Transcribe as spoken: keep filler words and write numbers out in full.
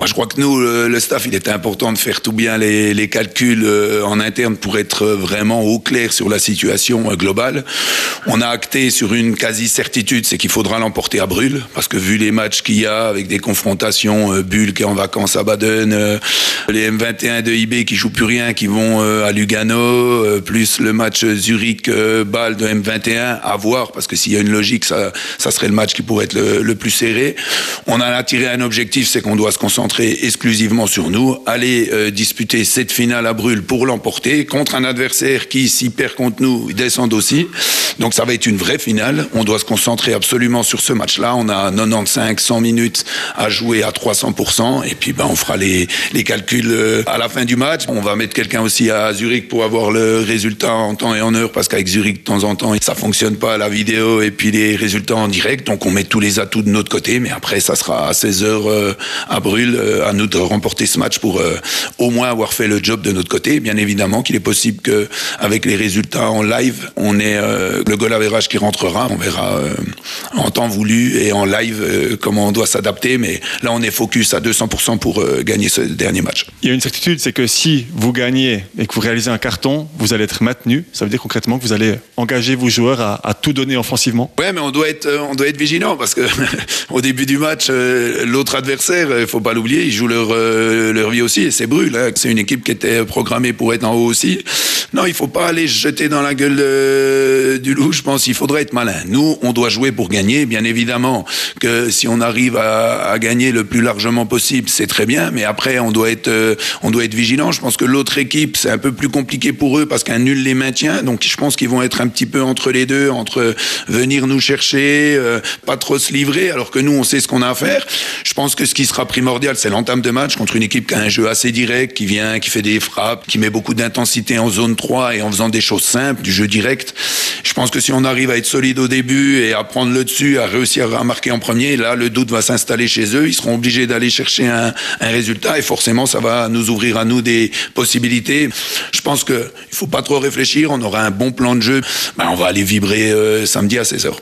Moi, je crois que nous, le, le staff, il était important de faire tout bien les, les calculs euh, en interne pour être vraiment au clair sur la situation euh, globale. On a acté sur une quasi-certitude, c'est qu'il faudra l'emporter à Brûle, parce que vu les matchs qu'il y a, avec des confrontations, euh, Bulle qui est en vacances à Baden, euh, les M vingt et un de I B qui jouent plus rien, qui vont euh, à Lugano, euh, plus le match Zurich-Bâle de M vingt et un, à voir, parce que s'il y a une logique, ça, ça serait le match qui pourrait être le, le plus serré. On a attiré un objectif, c'est qu'on doit se concentrer exclusivement sur nous, aller euh, disputer cette finale à Brûle pour l'emporter contre un adversaire qui, s'y perd contre nous, descend aussi. Donc ça va être une vraie finale. On doit se concentrer absolument sur ce match-là. On a quatre-vingt-quinze cent minutes à jouer à trois cents pour cent et puis ben, on fera les, les calculs euh, à la fin du match. On va mettre quelqu'un aussi à Zurich pour avoir le résultat en temps et en heure, parce qu'avec Zurich, de temps en temps, ça fonctionne pas, la vidéo et puis les résultats en direct. Donc on met tous les atouts de notre côté, mais après ça sera à seize heures euh, à Brûle, à nous de remporter ce match pour euh, au moins avoir fait le job de notre côté. Bien évidemment qu'il est possible qu'avec les résultats en live, on ait euh, le goal average qui rentrera. On verra euh, en temps voulu et en live euh, comment on doit s'adapter. Mais là, on est focus à deux cents pour cent pour euh, gagner ce dernier match. Il y a une certitude, c'est que si vous gagnez et que vous réalisez un carton, vous allez être maintenu. Ça veut dire concrètement que vous allez engager vos joueurs à, à tout donner offensivement. Ouais, mais on doit être, on doit être vigilant, parce que au début du match, euh, l'autre adversaire, il faut pas l'oublier, ils jouent leur, euh, leur vie aussi, et c'est Brûle. Hein. C'est une équipe qui était programmée pour être en haut aussi. Non, il faut pas aller se jeter dans la gueule euh, du loup. Je pense qu'il faudrait être malin. Nous, on doit jouer pour gagner. Bien évidemment que si on arrive à, à gagner le plus largement possible, c'est très bien. Mais après, on doit être, euh, on doit être vigilant. Je pense que l'autre équipe, c'est un peu plus compliqué pour eux parce qu'un nul les maintient. Donc, je pense qu'ils vont être un petit peu entre les deux, entre venir nous chercher, euh, pas trop se livrer, alors que nous, on sait ce qu'on a à faire. Je pense que ce qui sera primordial, c'est l'entame de match contre une équipe qui a un jeu assez direct, qui vient, qui fait des frappes, qui met beaucoup d'intensité en zone trois et en faisant des choses simples, du jeu direct. Je pense que si on arrive à être solide au début et à prendre le dessus, à réussir à marquer en premier, là, le doute va s'installer chez eux. Ils seront obligés d'aller chercher un, un résultat et forcément, ça va nous ouvrir à nous des possibilités. Je pense qu'il ne faut pas trop réfléchir. On aura un bon plan de jeu. Ben, on va aller vibrer euh, samedi à seize heures.